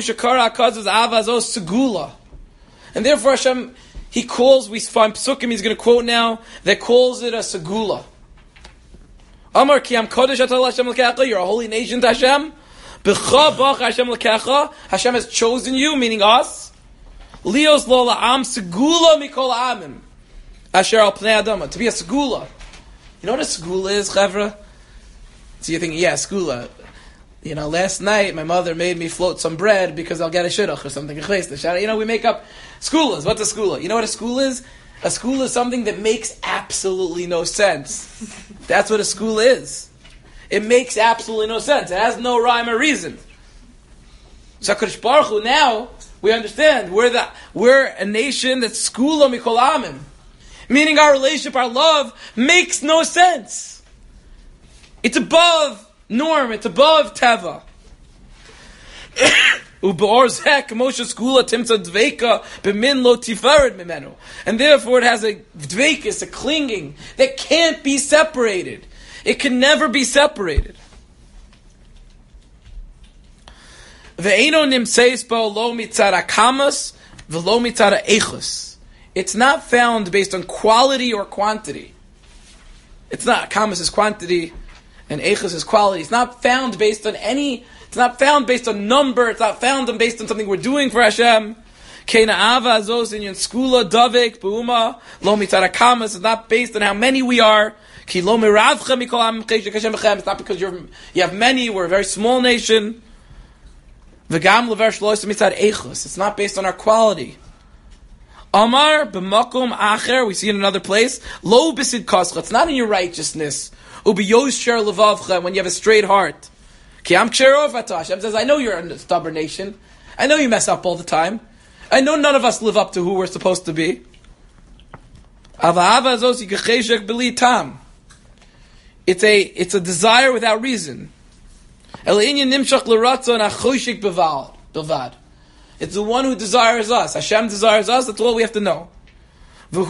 therefore Hashem, He calls, we find Psukim, He's going to quote now, that calls it a segula. Amar ki am kodesh atal Hashem l'kecha, you're a holy nation to Hashem. B'cha bach Hashem l'kecha, Hashem has chosen you, meaning us. Lios lo la'am segula mikol amim. Asher al pnei adama, to be a segula. You know what a segula is, chavra? So you're thinking, yeah, segula. You know, last night my mother made me float some bread because I'll get a shidduch or something. You know, we make up skulas. What's a skula? You know what a skula is? A skula is something that makes absolutely no sense. That's what a skula is. It makes absolutely no sense. It has no rhyme or reason. So HaKadosh Baruch Hu, now we understand we're a nation that's skula mikol amim, meaning our relationship, our love makes no sense. It's above norm, it's above teva. And therefore it has a dveikus, a clinging that can't be separated. It can never be separated. It's not found based on quality or quantity. It's not, kamas is quantity and eichus is quality. It's not found based on it's not found based on number. It's not found based on something we're doing for Hashem. It's not based on how many we are. It's not because you have many, we're a very small nation. It's not based on our quality. Amar b'makom acher, we see in another place, lo b'sid kascha, it's not in your righteousness. U'b'yosher levavcha, when you have a straight heart. Ki am k'sherov ata, Hashem says, I know you're a stubborn nation. I know you mess up all the time. I know none of us live up to who we're supposed to be. Ava'ava zos yikacheshek b'li tam. It's a desire without reason. El'inyan nimshach l'ratzon achoshik b'vad. It's the one who desires us. Hashem desires us. That's all we have to know. And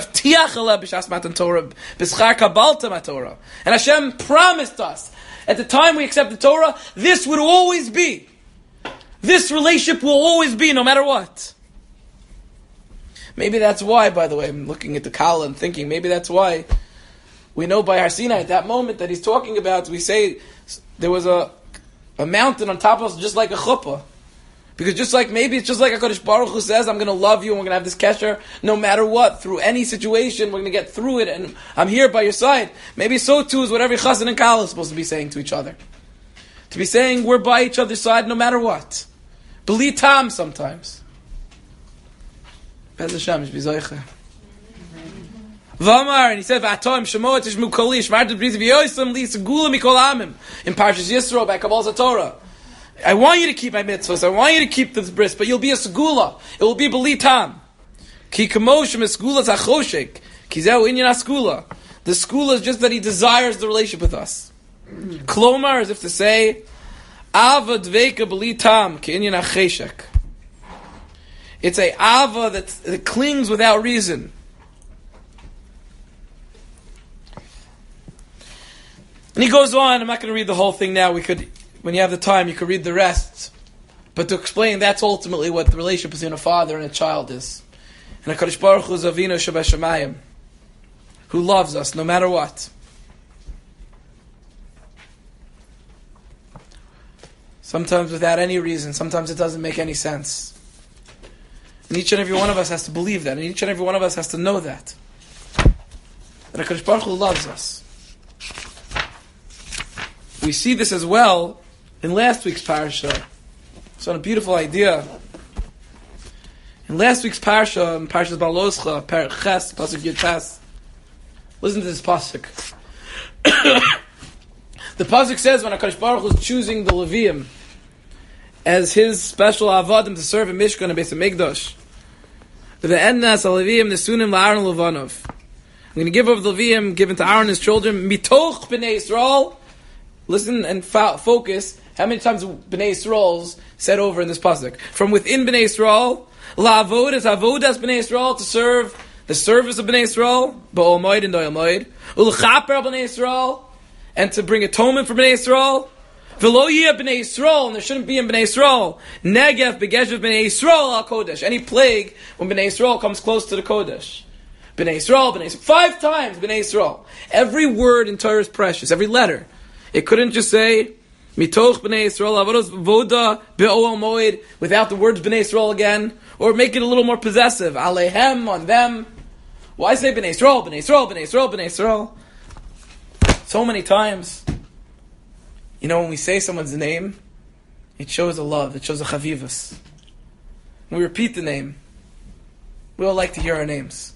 Hashem promised us at the time we accept the Torah, this would always be. This relationship will always be, no matter what. Maybe that's why, by the way, I'm looking at the Kala and thinking, maybe that's why we know by Har Sinai, at that moment that he's talking about, we say there was a mountain on top of us just like a chuppah. Because maybe it's just like HaKadosh Baruch Hu says, I'm going to love you and we're going to have this kesher no matter what, through any situation, we're going to get through it and I'm here by your side. Maybe so too is what every chassan and kala is supposed to be saying to each other. To be saying we're by each other's side no matter what. B'li tam sometimes. Bez Hashem, shbizaycha. V'amar, and he said, V'atom shemot tishmu koli, shmartu b'riz v'yoysam li segula mikol amim. In Parshas Yisro, by Kabbalah Torah. I want you to keep my mitzvahs. I want you to keep this bris, but you'll be a segula. It will be b'li tam. Ki kamoshem segula zachoshek. Ki zeu inyan ha-segula. The segula is just that he desires the relationship with us. Klomar, as if to say, ava dveika b'li tam ki inyan ha-cheshek. It's a ava that clings without reason. And he goes on, I'm not going to read the whole thing now. We could, when you have the time, you could read the rest. But to explain, that's ultimately what the relationship between a father and a child is. And HaKadosh Baruch Hu is Avinu Shebashamayim, who loves us no matter what. Sometimes without any reason, sometimes it doesn't make any sense. And each and every one of us has to believe that, and each and every one of us has to know that. That HaKadosh Baruch Hu loves us. We see this as well in last week's parasha. It's on a beautiful idea. In last week's parasha, in Parashas Baloscha, Perek Ches, Pasuk Yud Tes, listen to this pasuk. The pasuk says when HaKadosh Baruch Hu is choosing the Leviim as his special avadim to serve in Mishkan and Beis HaMikdash, the Ve'ennas HaLeviim Nesunim LaAharon Levanov. I'm going to give over the Leviim given to Aaron and his children, Mitoch B'nai Yisrael. Listen and focus. How many times B'nai Yisrael's said over in this pasuk? From within B'nai Yisrael, La'avod is avodas B'nai Yisrael, to serve the service of B'nai Yisrael, Ba'ol Moed and Doyal Moed, U'lechaper B'nai Yisrael, and to bring atonement for B'nai Yisrael. V'lo yeh B'nai Yisrael, and there shouldn't be in B'nai Yisrael, Negev B'geshev B'nai Yisrael al Kodesh. Any plague when B'nai Yisrael comes close to the Kodesh. B'nai Yisrael, B'nai Yisrael. 5 times B'nai Yisrael. Every word in Torah is precious, every letter. It couldn't just say, Mitoch B'nai Yisrael, Avodos Voda Be'oel Moed, without the words B'nai Yisrael again, or make it a little more possessive. Alehem, on them. Why say B'nai Yisrael, B'nai Yisrael, B'nai Yisrael, B'nai Yisrael? So many times. You know, when we say someone's name, it shows a love, it shows a chavivus. When we repeat the name, we all like to hear our names.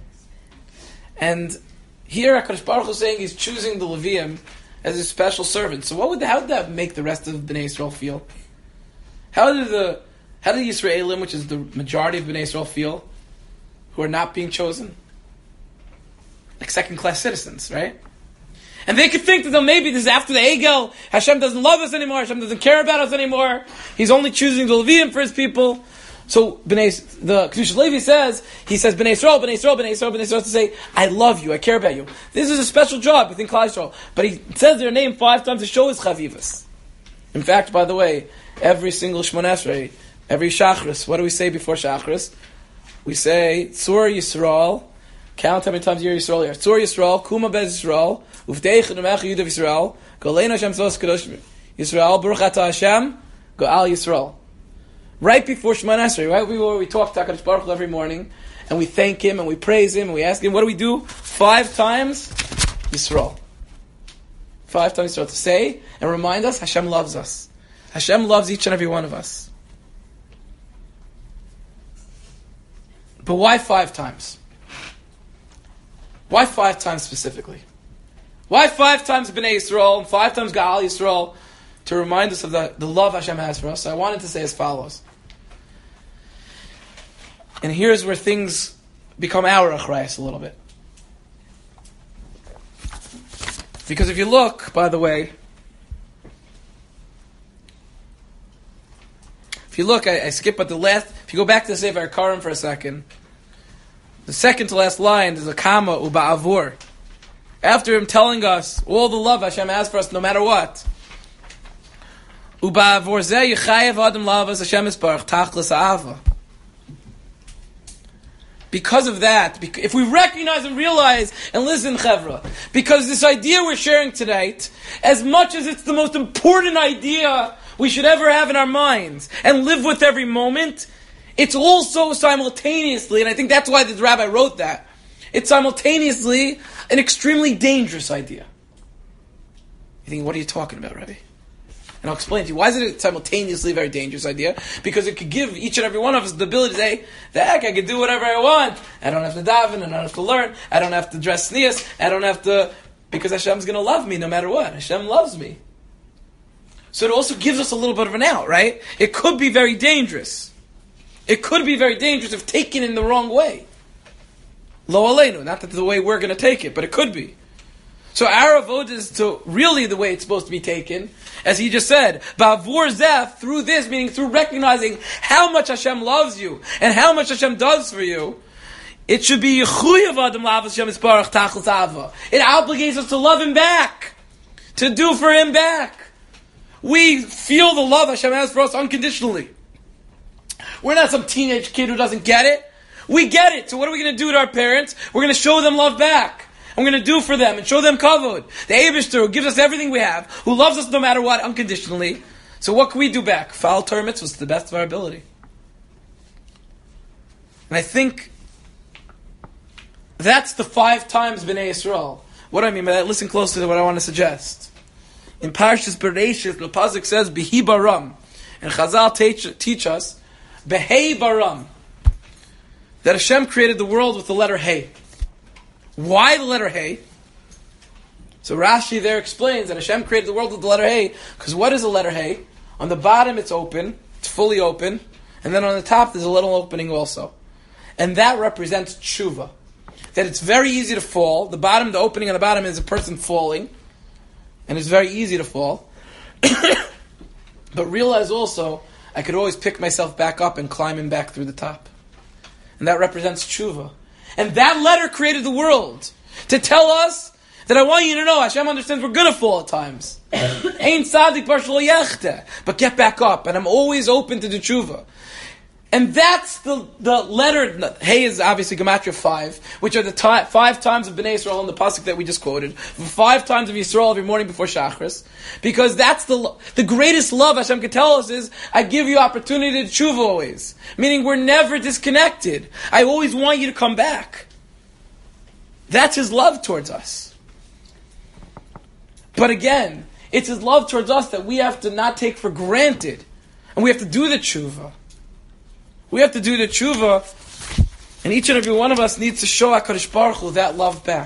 And here HaKadosh Baruch Hu is saying he's choosing the Levium as a special servant. So how would that make the rest of Bnei Yisrael feel? How do the Yisraelim, which is the majority of Bnei Yisrael, feel, who are not being chosen? Like second-class citizens, right? And they could think that maybe this is after the Egel, Hashem doesn't love us anymore, Hashem doesn't care about us anymore, He's only choosing the Levium for His people. So the Kedushas Levi says B'nai Yisrael, B'nai Yisrael, B'nai Yisrael, B'nai Yisrael, to say, I love you, I care about you. This is a special job within Klal Yisrael. But he says their name 5 times to show his chavivas. In fact, by the way, every single Shmona Esrei, every Shachris, what do we say before Shachris? We say, Tzur Yisrael, count how many times you're Yisrael here. Tzur Yisrael, Kuma Bez Yisrael, Uvdeich Nemecha Yudav Yisrael, Golein Hashem Tzos Kadosh Yisrael, Baruch Atah Hashem, Go'al Yisrael. Right before Shemona Esrei, right? We talk to HaKadosh Baruch Hu every morning, and we thank Him, and we praise Him, and we ask Him. What do we do? 5 times Yisrael. 5 times Yisrael, to say and remind us Hashem loves us. Hashem loves each and every one of us. But why 5 times? Why 5 times specifically? Why 5 times B'nai Yisrael and 5 times Ga'al Yisrael, to remind us of the love Hashem has for us? So I wanted to say as follows. And here's where things become our achrayas a little bit. Because if you look, by the way, if you look, I skip at the last, if you go back to the Sefer Karim for a second, the second to last line is a kama uba'avur. After him telling us all the love Hashem has for us no matter what. Uba'avur zeh yichayev adam lavas Hashem isbarach tachlis ha'ava. Because of that, if we recognize and realize, and listen, Chevra, because this idea we're sharing tonight, as much as it's the most important idea we should ever have in our minds and live with every moment, it's also simultaneously, and I think that's why the rabbi wrote that, it's simultaneously an extremely dangerous idea. You think, what are you talking about, Rabbi? And I'll explain to you. Why is it simultaneously a very dangerous idea? Because it could give each and every one of us the ability to say, the heck, I can do whatever I want. I don't have to daven, I don't have to learn, I don't have to dress sneas, I don't have to, because Hashem's going to love me no matter what. Hashem loves me. So it also gives us a little bit of an out, right? It could be very dangerous. It could be very dangerous if taken in the wrong way. Lo aleinu, not that the way we're going to take it, but it could be. So our avodah is to really the way it's supposed to be taken, as he just said, ba'avur zeh, through this, meaning through recognizing how much Hashem loves you and how much Hashem does for you. It should be yichuyev adam lavas Hashem isbarach tachlis ava. It obligates us to love Him back. to do for Him back. We feel the love Hashem has for us unconditionally. We're not some teenage kid who doesn't get it. We get it. So what are we going to do to our parents? We're going to show them love back. And we're going to do for them and show them kavod. The Eibishter who gives us everything we have, who loves us no matter what, unconditionally. So what can we do back? Follow Torah mitzvahs to the best of our ability. And I think that's the 5 times B'nai Yisrael. What do I mean by that? Listen closely to what I want to suggest. In Parshas Bereshit, the pasuk says, Behi baram. And Chazal teach us, Behei baram. That Hashem created the world with the letter Hey. Why the letter Hey? So Rashi there explains that Hashem created the world with the letter Hey, because what is the letter Hey? On the bottom it's open, it's fully open, and then on the top there's a little opening also. And that represents tshuva. That it's very easy to fall. The opening on the bottom is a person falling, and it's very easy to fall. But realize also, I could always pick myself back up and climb in back through the top. And that represents tshuva. And that letter created the world to tell us that I want you to know Hashem understands we're going to fall at times. Ein tzaddik bar shelo yechteh. But get back up. And I'm always open to the tshuva. And that's the letter. Hey is obviously Gematria 5, which are the 5 times of Bnei Yisrael in the pasuk that we just quoted. 5 times of Yisrael every morning before Shachris. Because that's the greatest love Hashem can tell us is, I give you opportunity to tshuva always. Meaning we're never disconnected. I always want you to come back. That's His love towards us. But again, it's His love towards us that we have to not take for granted. And we have to do the tshuva. We have to do the tshuva, and each and every one of us needs to show HaKadosh Baruch Hu that love back.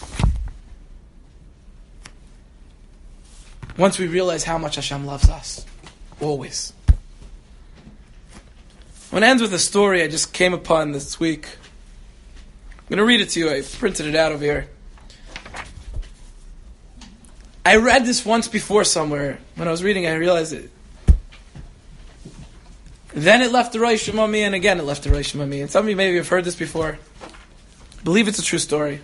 Once we realize how much Hashem loves us. Always. I'm going to end with a story I just came upon this week. I'm going to read it to you. I printed it out over here. I read this once before somewhere. When I was reading, I realized it. Then it left the Roshim on me, and again it left the Roshim on me. And some of you maybe have heard this before. I believe it's a true story.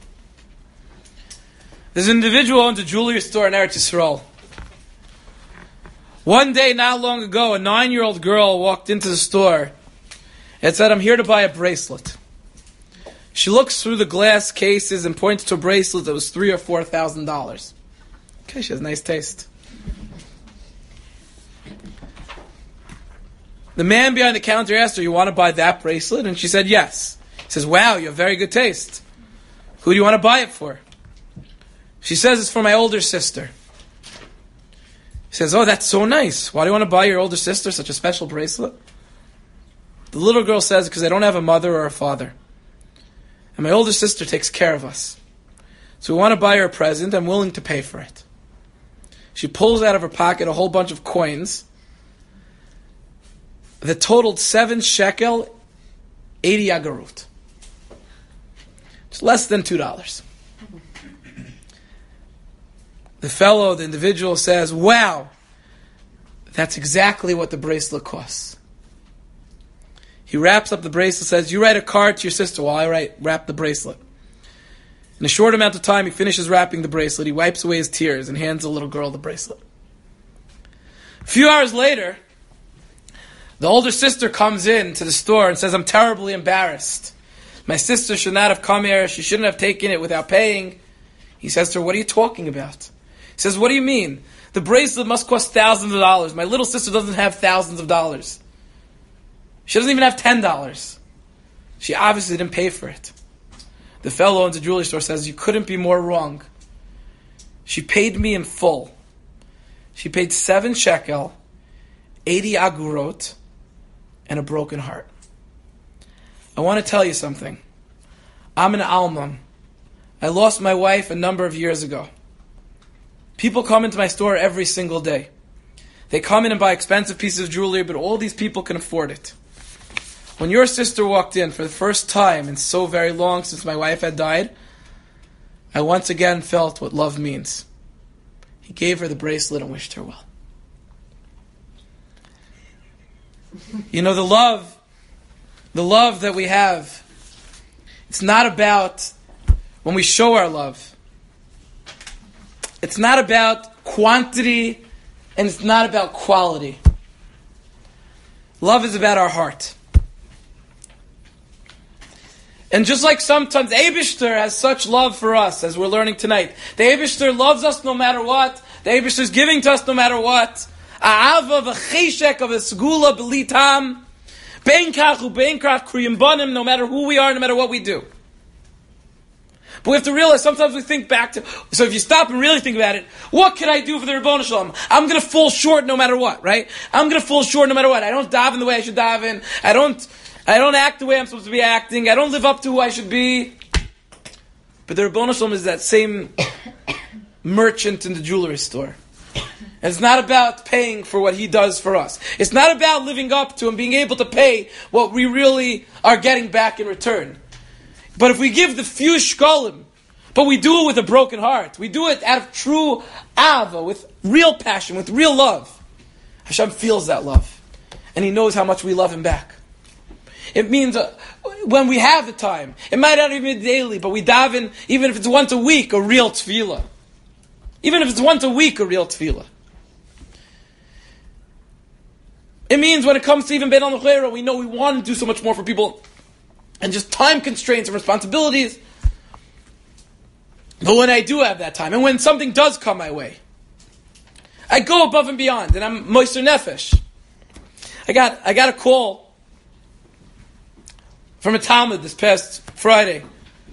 There's an individual who owns a jewelry store in Eretz Yisrael. One day, not long ago, a 9-year-old girl walked into the store and said, I'm here to buy a bracelet. She looks through the glass cases and points to a bracelet that was $3,000 or $4,000. Okay, she has nice taste. The man behind the counter asked her, you want to buy that bracelet? And she said, yes. He says, wow, you have very good taste. Who do you want to buy it for? She says, it's for my older sister. He says, oh, that's so nice. Why do you want to buy your older sister such a special bracelet? The little girl says, because I don't have a mother or a father. And my older sister takes care of us. So we want to buy her a present. I'm willing to pay for it. She pulls out of her pocket a whole bunch of coins that totaled 7 shekel, 80 agarut. It's less than $2. The individual says, wow, that's exactly what the bracelet costs. He wraps up the bracelet, says, you write a card to your sister while I wrap the bracelet. In a short amount of time, he finishes wrapping the bracelet, he wipes away his tears and hands the little girl the bracelet. A few hours later, the older sister comes in to the store and says, I'm terribly embarrassed. My sister should not have come here. She shouldn't have taken it without paying. He says to her, what are you talking about? He says, what do you mean? The bracelet must cost thousands of dollars. My little sister doesn't have thousands of dollars. She doesn't even have $10. She obviously didn't pay for it. The fellow who owns a jewelry store says, you couldn't be more wrong. She paid me in full. She paid 7 shekel, 80 agurot, and a broken heart. I want to tell you something. I'm an almam. I lost my wife a number of years ago. People come into my store every single day. They come in and buy expensive pieces of jewelry, but all these people can afford it. When your sister walked in for the first time in so very long since my wife had died, I once again felt what love means. He gave her the bracelet and wished her well. You know, the love that we have, it's not about when we show our love. It's not about quantity, and it's not about quality. Love is about our heart. And just like sometimes Eibishter has such love for us, as we're learning tonight. The Eibishter loves us no matter what. The Eibishter is giving to us no matter what. A'ava v'cheshek of a segula b'litam. Bein kach u'bein kach kriyim banim, no matter who we are, no matter what we do. But we have to realize, sometimes we think back to, so if you stop and really think about it, what can I do for the Ribono Shalom? I'm going to fall short no matter what, right? I'm going to fall short no matter what. I don't daven the way I should daven. I don't act the way I'm supposed to be acting. I don't live up to who I should be. But the Ribono Shalom is that same merchant in the jewelry store. And it's not about paying for what he does for us. It's not about living up to and being able to pay what we really are getting back in return. But if we give the few shkolim, but we do it with a broken heart, we do it out of true ava, with real passion, with real love, Hashem feels that love. And He knows how much we love Him back. It means when we have the time, it might not even be daily, but we daven, even if it's once a week, a real tefillah. Even if it's once a week, a real tefillah. It means when it comes to even Ben al-Nukhayra, we know we want to do so much more for people, and just time constraints and responsibilities. But when I do have that time, and when something does come my way, I go above and beyond, and I'm moister nefesh. I got a call from a Talmud this past Friday.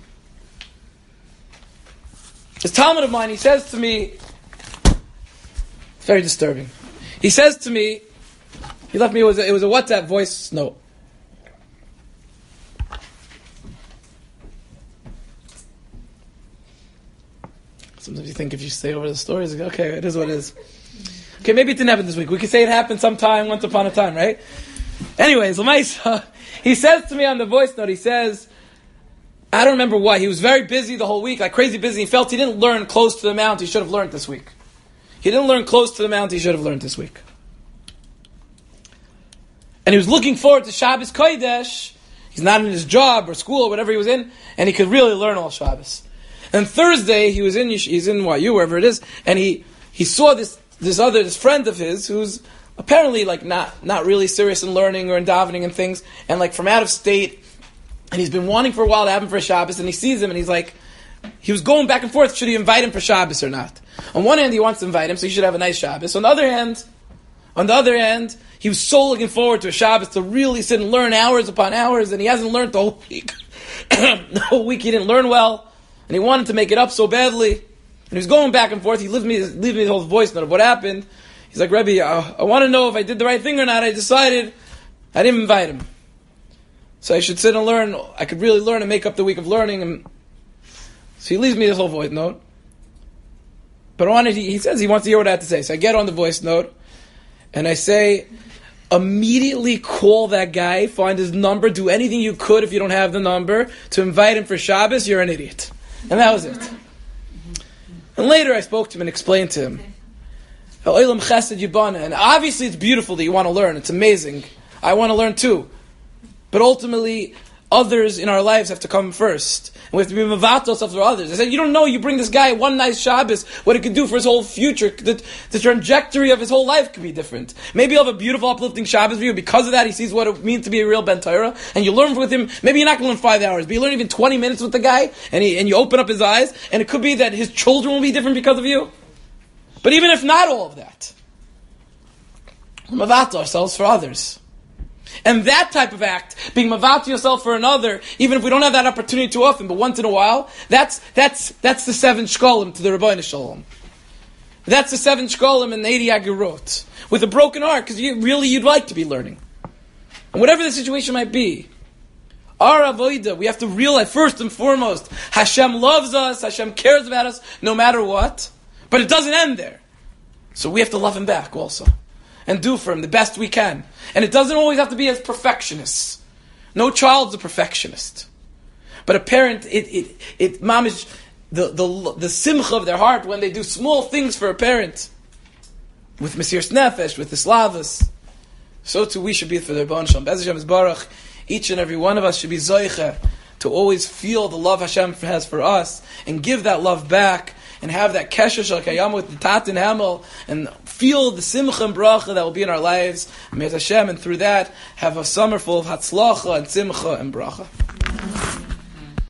This Talmud of mine, he says to me, it's very disturbing. He says to me, he left me, it was a WhatsApp voice note. Sometimes you think if you say over the stories, okay, it is what it is. Okay, maybe it didn't happen this week. We could say it happened sometime, once upon a time, right? Anyways, he says to me on the voice note, he says, I don't remember why, he was very busy the whole week, like crazy busy. He felt he didn't learn close to the amount he should have learned this week. He didn't learn close to the amount he should have learned this week. And he was looking forward to Shabbos Kodesh. He's not in his job or school or whatever he was in, and he could really learn all Shabbos. And Thursday, he's in YU, wherever it is, and he saw this friend of his who's apparently like not really serious in learning or in davening and things, and like from out of state, and he's been wanting for a while to have him for Shabbos, and he sees him, and he's like, he was going back and forth, should he invite him for Shabbos or not? On one hand, he wants to invite him, so he should have a nice Shabbos. On the other hand, he was so looking forward to a Shabbos to really sit and learn hours upon hours, and he hasn't learned the whole week. The whole week he didn't learn well. And he wanted to make it up so badly. And he was going back and forth. He leave me the whole voice note of what happened. He's like, Rebbe, I want to know if I did the right thing or not. I decided I didn't invite him. So I should sit and learn. I could really learn and make up the week of learning. And so he leaves me this whole voice note. But he says he wants to hear what I have to say. So I get on the voice note. And I say, immediately call that guy, find his number, do anything you could if you don't have the number, to invite him for Shabbos. You're an idiot. And that was it. And later I spoke to him and explained to him, and obviously it's beautiful that you want to learn. It's amazing. I want to learn too. But ultimately, others in our lives have to come first. And we have to be mevatel ourselves for others. I said, you don't know, you bring this guy one nice Shabbos, what it could do for his whole future. The trajectory of his whole life could be different. Maybe he'll have a beautiful, uplifting Shabbos for you. Because of that, he sees what it means to be a real Ben Torah. And you learn with him, maybe you're not going to learn 5 hours, but you learn even 20 minutes with the guy, and you open up his eyes, and it could be that his children will be different because of you. But even if not all of that, we're mevatel ourselves for others. And that type of act, being mavat yourself for another, even if we don't have that opportunity too often, but once in a while, that's the 7 shkolim to the Ribono Shalom. That's the 7 shkolim and the 80 agirot. With a broken heart, because you'd like to be learning. And whatever the situation might be, our avodah, we have to realize, first and foremost, Hashem loves us, Hashem cares about us, no matter what. But it doesn't end there. So we have to love Him back also. And do for Him the best we can. And it doesn't always have to be as perfectionists. No child's a perfectionist. But a parent, mamish, the simcha of their heart when they do small things for a parent. With Mesiras Nefesh, with Islavas. So too we should be for the Ribono Shalom. Be'ez Hashem Yisbarach, each and every one of us should be zoicha to always feel the love Hashem has for us and give that love back and have that kesher shel kayam with the Tat and Hamel, and feel the simcha and bracha that will be in our lives. May Hashem, and through that, have a summer full of hatzlacha and simcha and bracha.